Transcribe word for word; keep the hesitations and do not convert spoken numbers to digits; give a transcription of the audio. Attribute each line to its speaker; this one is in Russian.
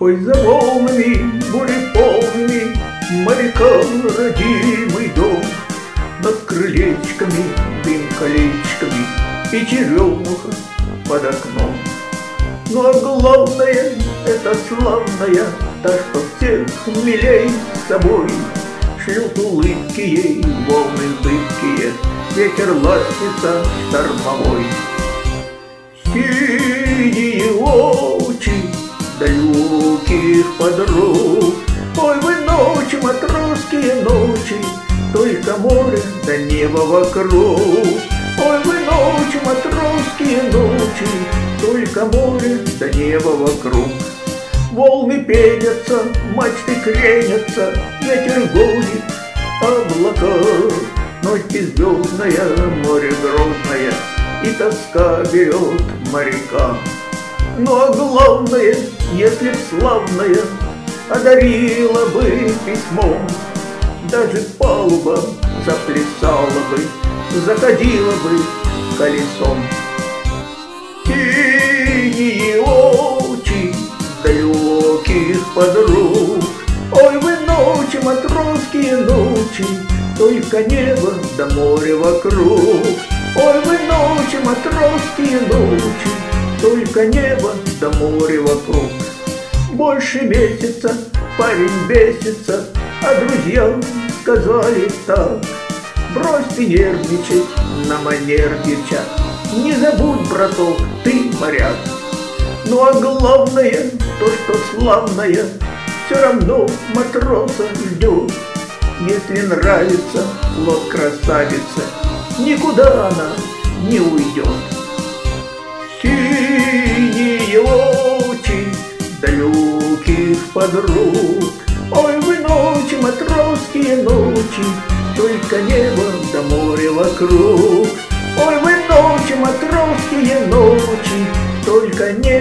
Speaker 1: Ой, за волнами, буреполными, морякам родимый дом. Над крылечками, дым колечками и черемуха под окном. Ну а главное, это славная, та, что всех милей с собой. Шлют улыбки ей волны зыбкие, ветер ластится штормовой. Синие очи далеких подруг, ой, вы ночи, матросские ночи, только море да небо вокруг. Ой, вы ночи, матросские ночи, только море да небо вокруг. Волны пенятся, мачты кренятся, ветер гонит облака. Ночь беззвездная, море грозное, и тоска берет моряка. Ну а главное, если б славная одарила бы письмом, даже палуба заплясала бы, заходила бы колесом. Синие очи далеких подруг, ой, вы ночи, матросские ночи, только небо да море вокруг. Ой, вы ночи, матросские ночи, только небо да море вокруг. Больше месяца парень бесится, а друзья сказали так: брось ты нервничать на манер девчат, не забудь, браток, ты моряк. Ну а главное, то, что славное, все равно матроса ждет. Если нравится флот красавица, никуда она не уйдет. Синие очи далеких подруг, ой, вы ночи, матросские ночи, только небо да море вокруг. Ой, вы ночи, матросские ночи, только небо